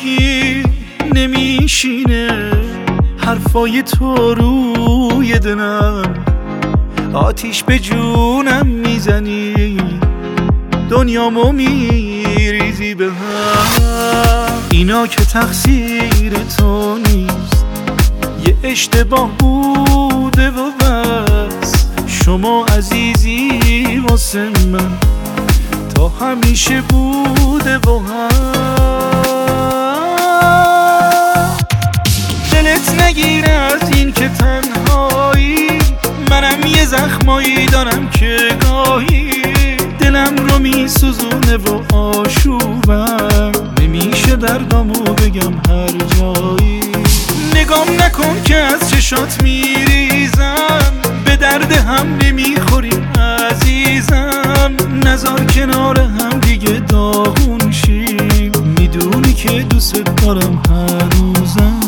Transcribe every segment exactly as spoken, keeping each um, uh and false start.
هیچکی نمیشینه، حرفای تو روی دلم آتیش به جونم میزنی، دنیامو میریزی به هم. اینا که تقصیر تو نیست، یه اشتباه بوده و بس. شما عزیزی واسه من تا همیشه بوده و هست. دلت نگیره از این که تنهایی، منم یه زخمایی دارم که گاهی دلم رو میسوزونه و آشوبم نمیشه دردامو بگم هر جایی. نگام نکن که از چشات میریزم، به درد هم نمیخوریم عزیزم. نذار کنار هم دیگه داغون شیم، میدونی که دوست دارم هنوزم.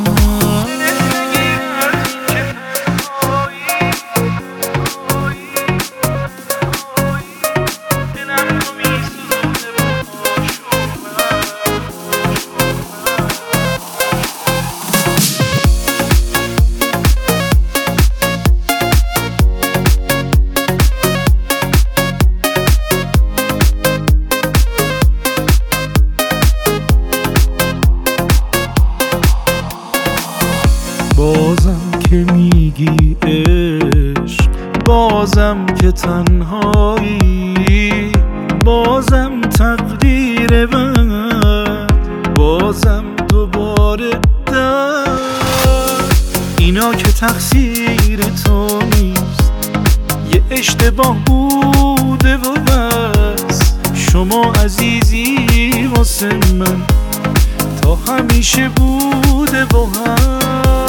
بازم که میگی عشق، بازم که تنهایی، بازم تقدیر بد، بازم دوباره درد. اینا که تقصیر تو نیست، یه اشتباه بوده و بس. شما عزیزی واسه من تا همیشه بوده و هست.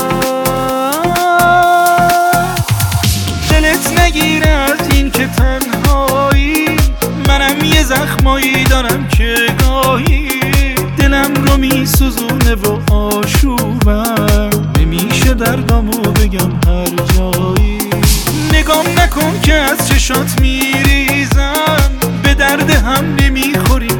دلت نگیره از این که تنهایی، منم یه زخمایی دارم که گاهی دلم رو میسوزونه و آشوبم نمیشه دردامو بگم هر جایی. نگام نکن که از چشات میریزم، به درد هم نمیخوری